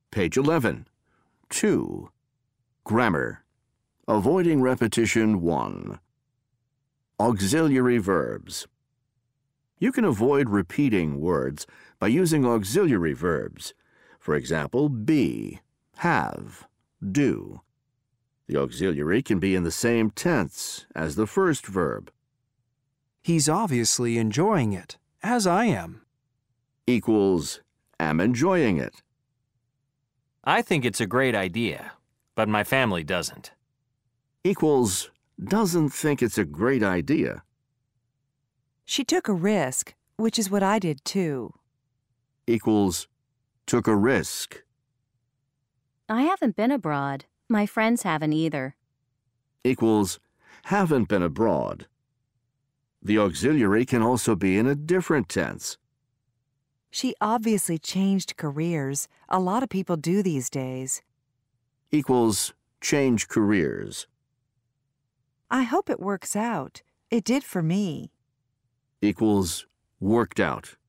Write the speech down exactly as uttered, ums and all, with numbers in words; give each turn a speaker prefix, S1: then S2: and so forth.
S1: Page eleven. two. Grammar. Avoiding repetition one. Auxiliary verbs. You can avoid repeating words by using auxiliary verbs. For example, be, have, do. The auxiliary can be in the same tense as the first verb.
S2: He's obviously enjoying it, as I am.
S1: Equals, am enjoying it.
S3: I think it's a great idea, but my family doesn't.
S1: Equals, doesn't think it's a great idea.
S4: She took a risk, which is what I did too.
S1: Equals, took a risk.
S5: I haven't been abroad. My friends haven't either.
S1: Equals, haven't been abroad. The auxiliary can also be in a different tense.
S4: She obviously changed careers. A lot of people do these days.
S1: Equals, change careers.
S4: I hope it works out. It did for me.
S1: Equals, worked out.